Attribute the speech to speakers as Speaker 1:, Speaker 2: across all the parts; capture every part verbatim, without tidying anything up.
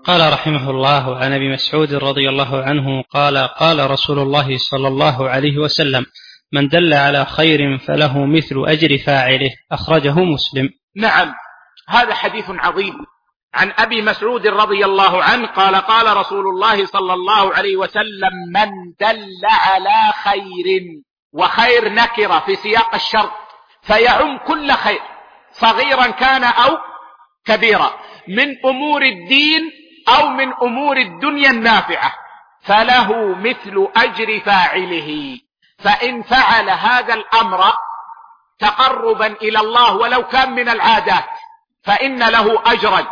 Speaker 1: قال رحمه الله: عن أبي مسعود رضي الله عنه قال: قال رسول الله صلى الله عليه وسلم: من دل على خير فله مثل أجر فاعله. أخرجه مسلم.
Speaker 2: نعم، هذا حديث عظيم عن أبي مسعود رضي الله عنه قال: قال رسول الله صلى الله عليه وسلم: من دل على خير، وخير نكرة في سياق الشرط فيعم كل خير صغيرا كان أو كبيرا، من أمور الدين أو من أمور الدنيا النافعة، فله مثل أجر فاعله. فإن فعل هذا الأمر تقربا إلى الله ولو كان من العادات فإن له أجرا،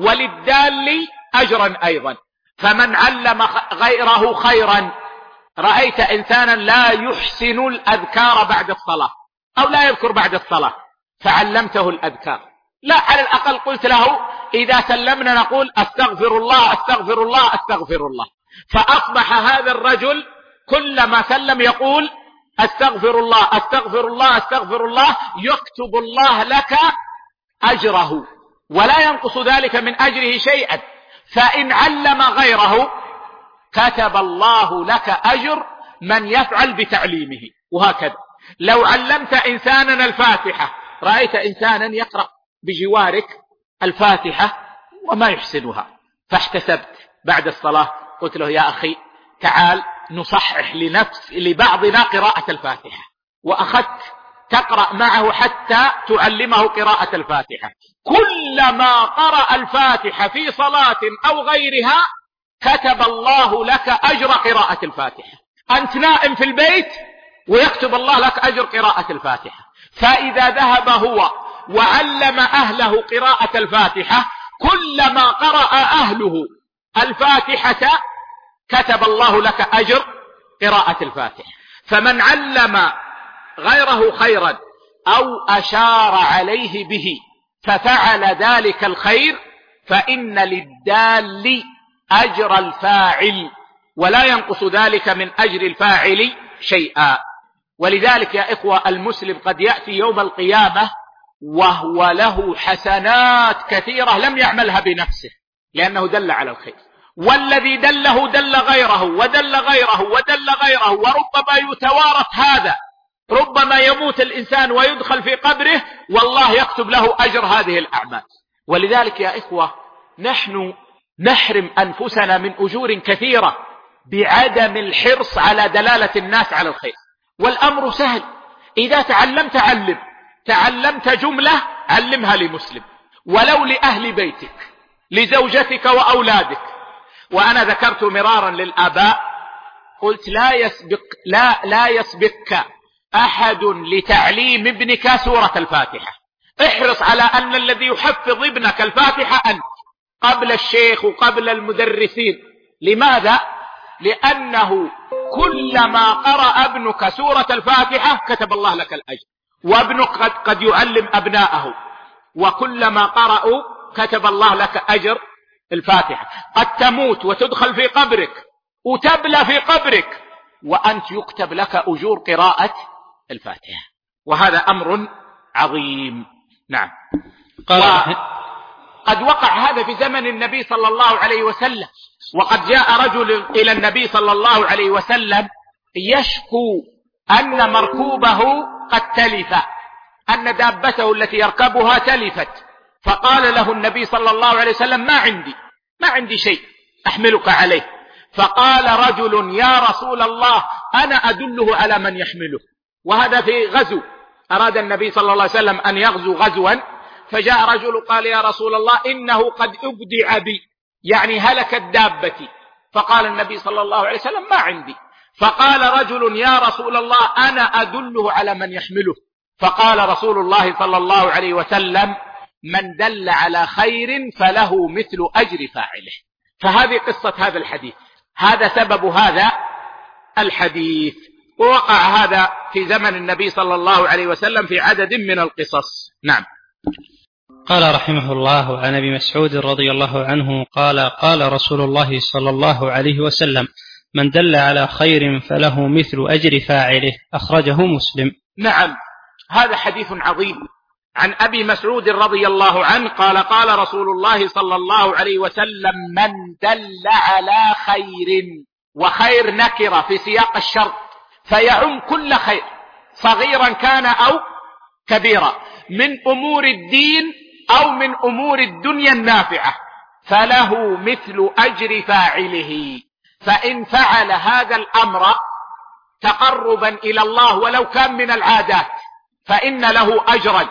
Speaker 2: وللدال أجرا أيضا. فمن علم غيره خيرا، رأيت إنسانا لا يحسن الأذكار بعد الصلاة أو لا يذكر بعد الصلاة فعلمته الأذكار، لا، على الأقل قلت له إذا سلمنا نقول أستغفر الله أستغفر الله أستغفر الله، فأصبح هذا الرجل كلما سلم يقول أستغفر الله أستغفر الله أستغفر الله، يكتب الله لك أجره ولا ينقص ذلك من أجره شيئا. فإن علم غيره كتب الله لك أجر من يفعل بتعليمه. وهكذا لو علمت إنسانا الفاتحة، رأيت إنسانا يقرأ بجوارك الفاتحة وما يحسنها، فاحتسبت بعد الصلاة قلت له: يا أخي تعال نصحح لنفس لبعضنا قراءة الفاتحة، وأخذت تقرأ معه حتى تعلمه قراءة الفاتحة. كلما قرأ الفاتحة في صلاة أو غيرها كتب الله لك أجر قراءة الفاتحة. أنت نائم في البيت ويكتب الله لك أجر قراءة الفاتحة. فإذا ذهب هو وعلم أهله قراءة الفاتحة، كلما قرأ أهله الفاتحة كتب الله لك أجر قراءة الفاتحة. فمن علم غيره خيرا أو أشار عليه به ففعل ذلك الخير فإن للدال أجر الفاعل ولا ينقص ذلك من أجر الفاعل شيئا. ولذلك يا إخوة المسلم قد يأتي يوم القيامة وهو له حسنات كثيرة لم يعملها بنفسه لأنه دل على الخير، والذي دله دل غيره ودل غيره ودل غيره، وربما يتوارث هذا، ربما يموت الإنسان ويدخل في قبره والله يكتب له أجر هذه الأعمال. ولذلك يا إخوة نحن نحرم أنفسنا من أجور كثيرة بعدم الحرص على دلالة الناس على الخير. والأمر سهل، إذا تعلمت علم، تعلمت جملة علمها لمسلم ولو لأهل بيتك، لزوجتك وأولادك. وأنا ذكرت مرارا للآباء قلت لا يسبق لا لا يسبقك أحد لتعليم ابنك سورة الفاتحة. احرص على أن الذي يحفظ ابنك الفاتحة أنت قبل الشيخ وقبل المدرسين. لماذا؟ لأنه كلما قرأ ابنك سورة الفاتحة كتب الله لك الأجر، وابنك قد, قد يعلم أبناءه، وكلما قرأوا كتب الله لك أجر الفاتحة. قد تموت وتدخل في قبرك وتبلى في قبرك وأنت يكتب لك أجور قراءة الفاتحة، وهذا أمر عظيم. نعم. قد وقع هذا في زمن النبي صلى الله عليه وسلم، وقد جاء رجل إلى النبي صلى الله عليه وسلم يشكو أن مركوبه قد تلف، أن دابته التي يركبها تلفت، فقال له النبي صلى الله عليه وسلم: ما عندي ما عندي شيء أحملك عليه. فقال رجل: يا رسول الله أنا أدله على من يحمله. وهذا في غزو، أراد النبي صلى الله عليه وسلم أن يغزو غزوا، فجاء رجل قال: يا رسول الله إنه قد أبدع بي، يعني هلكت دابتي. فقال النبي صلى الله عليه وسلم: ما عندي. فقال رجل: يا رسول الله أنا أدله على من يحمله. فقال رسول الله صلى الله عليه وسلم: من دل على خير فله مثل أجر فاعله. فهذه قصة هذا الحديث، هذا سبب هذا الحديث. ووقع هذا في زمن النبي صلى الله عليه وسلم في عدد من القصص. نعم.
Speaker 1: قال رحمه الله: عن أبي مسعود رضي الله عنه قال: قال رسول الله صلى الله عليه وسلم: من دل على خير فله مثل أجر فاعله. أخرجه مسلم.
Speaker 2: نعم، هذا حديث عظيم عن أبي مسعود رضي الله عنه قال قال رسول الله صلى الله عليه وسلم من دل على خير، وخير نكرة في سياق الشرط فيعم كل خير صغيرا كان أو كبيرا من أمور الدين أو من أمور الدنيا النافعة، فله مثل أجر فاعله. فإن فعل هذا الأمر تقربا إلى الله ولو كان من العادات فإن له أجرا،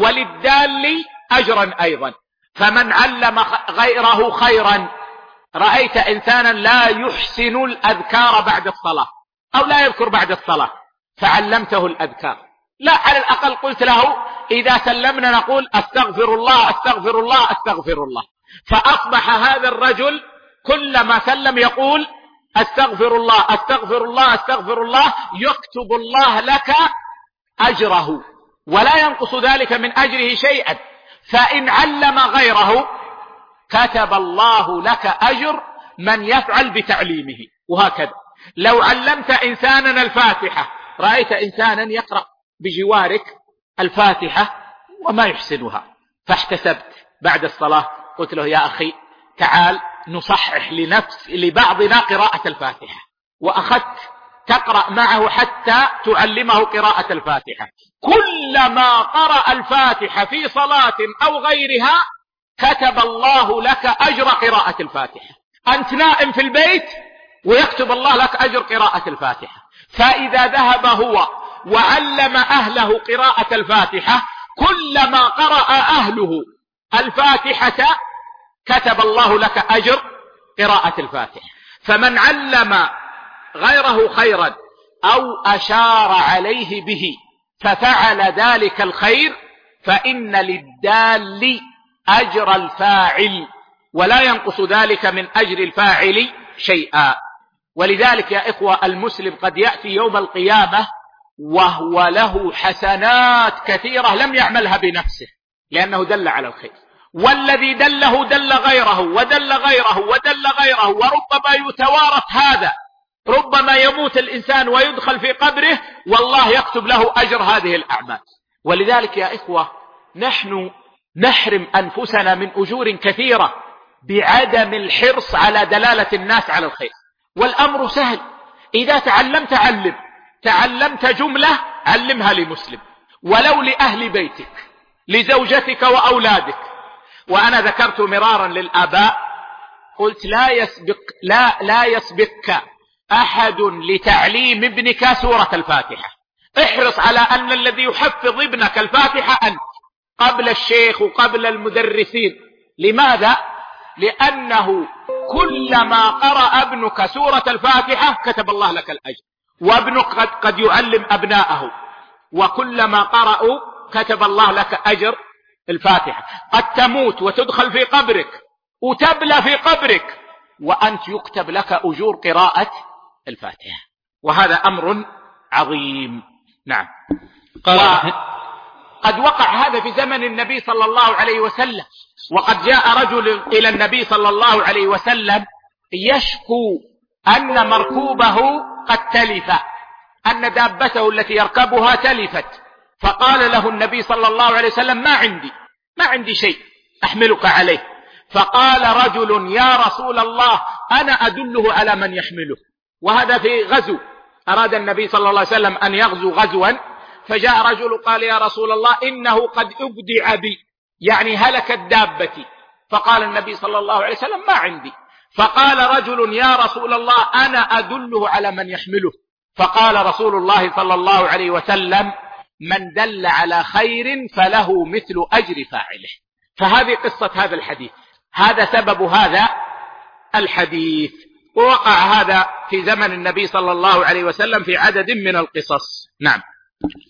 Speaker 2: وللدال أجرا أيضا. فمن علم غيره خيرا، رأيت إنسانا لا يحسن الأذكار بعد الصلاة أو لا يذكر بعد الصلاة فعلمته الأذكار، لا على الأقل قلت له إذا سلمنا نقول أستغفر الله أستغفر الله أستغفر الله، فأصبح هذا الرجل كلما سلم يقول أستغفر الله أستغفر الله أستغفر الله، يكتب الله لك أجره ولا ينقص ذلك من أجره شيئا. فإن علم غيره كتب الله لك أجر من يفعل بتعليمه. وهكذا لو علمت إنسانا الفاتحة، رأيت إنسانا يقرأ بجوارك الفاتحة وما يحسنها، فاحتسبت بعد الصلاة قلت له يا أخي تعال نصحح لنفس لبعضنا قراءة الفاتحة، وأخذت تقرأ معه حتى تعلمه قراءة الفاتحة. كلما قرأ الفاتحة في صلاة أو غيرها كتب الله لك أجر قراءة الفاتحة. أنت نائم في البيت ويكتب الله لك أجر قراءة الفاتحة. فإذا ذهب هو وعلم أهله قراءة الفاتحة كلما قرأ أهله الفاتحة كتب الله لك أجر قراءة الفاتحة. فمن علم غيره خيرا أو أشار عليه به ففعل ذلك الخير فإن للدال أجر الفاعل ولا ينقص ذلك من أجر الفاعل شيئا. ولذلك يا إخوة المسلم قد يأتي يوم القيامة وهو له حسنات كثيرة لم يعملها بنفسه لأنه دل على الخير، والذي دله دل غيره ودل غيره ودل غيره، وربما يتوارث هذا، ربما يموت الإنسان ويدخل في قبره والله يكتب له أجر هذه الأعمال. ولذلك يا إخوة نحن نحرم أنفسنا من أجور كثيرة بعدم الحرص على دلالة الناس على الخير. والأمر سهل، إذا تعلمت علم، تعلمت جملة علمها لمسلم ولو لأهل بيتك لزوجتك وأولادك. وأنا ذكرت مرارا للآباء قلت لا يسبق لا لا يسبقك أحد لتعليم ابنك سورة الفاتحة. احرص على أن الذي يحفظ ابنك الفاتحة أنت قبل الشيخ وقبل المدرسين. لماذا؟ لأنه كلما قرأ ابنك سورة الفاتحة كتب الله لك الأجر، وابنك قد, قد يعلم أبناءه، وكلما قرأوا كتب الله لك أجر الفاتحة. قد تموت وتدخل في قبرك وتبلى في قبرك وأنت يكتب لك أجور قراءة الفاتحة، وهذا أمر عظيم. نعم. قد وقع هذا في زمن النبي صلى الله عليه وسلم، وقد جاء رجل إلى النبي صلى الله عليه وسلم يشكو أن مركوبه قد تلف، أن دابته التي يركبها تلفت، فقال له النبي صلى الله عليه وسلم ما عندي ما عندي شيء أحملك عليه. فقال رجل يا رسول الله أنا أدله على من يحمله. وهذا في غزو، أراد النبي صلى الله عليه وسلم أن يغزو غزوا، فجاء رجل قال يا رسول الله إنه قد أبدع بي، يعني هلكت دابتي. فقال النبي صلى الله عليه وسلم ما عندي. فقال رجل يا رسول الله أنا أدله على من يحمله. فقال رسول الله صلى الله عليه وسلم من دل على خير فله مثل أجر فاعله. فهذه قصة هذا الحديث، هذا سبب هذا الحديث. ووقع هذا في زمن النبي صلى الله عليه وسلم في عدد من القصص. نعم.